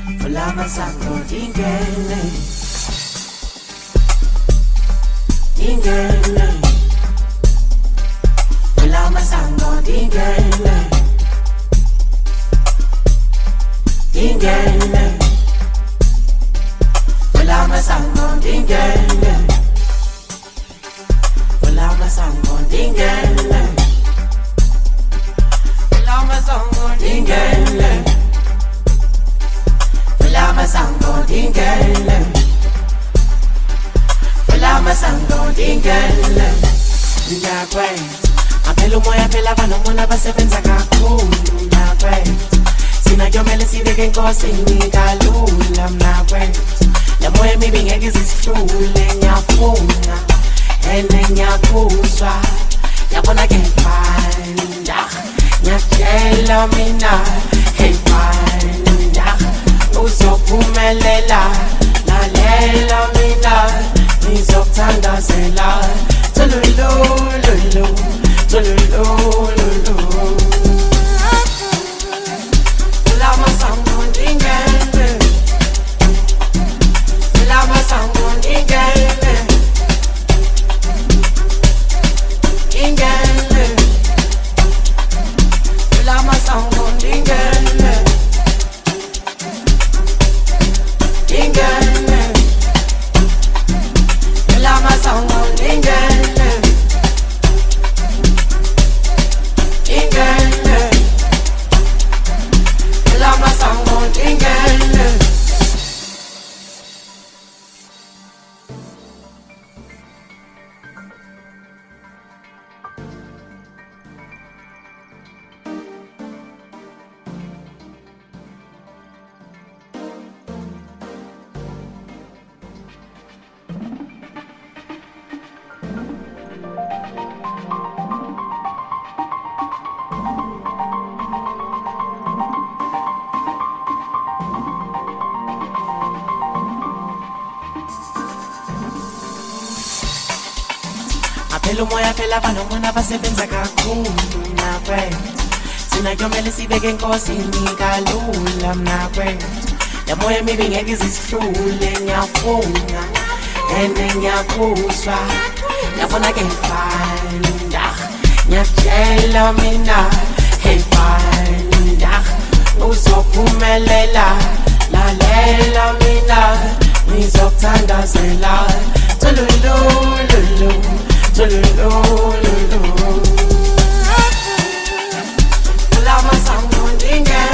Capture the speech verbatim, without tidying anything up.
Fulama sango dingene, dingene. Fulama sango dingene, dingene. Fulama sango dingene, fulama sango dingene, fulama sango dingene. Fulama sango dingene, fulama sango dingene. Ngiyakwetha aphela umoya phela banomona basebenza kakhulu mnakwetha. Sina kuyomele sibeke enkosini kalula mnakwetha. Le moya emibi ngeke izisihlule ngiyafuna ene ngiyakuzwa. Ngiyabona ke fine ngiyakutshela mina hey fine uzophumelela lalela mina ngizokuthandazela tulululu tulululu. Fulama sango dingene, fulama sango dingene, dingene. Fulama sango dingene, dingene. Fulama sango dingene, dingene. Fulama sango dingene. Aphela umoya phela banomona basebenza kakhulu mnakwetha. Sina kuyomele sibeke enkosini kalula mnakwetha. Le moya emibi ngeke izisihlule ngiyafuna ene ngiyakuzwa. Ngiyabona ke fine ngiyakutshela mina hey fine uzophumelela lalela mina ngizokuthandazela tulululu tulululu. Fulama sango dingene,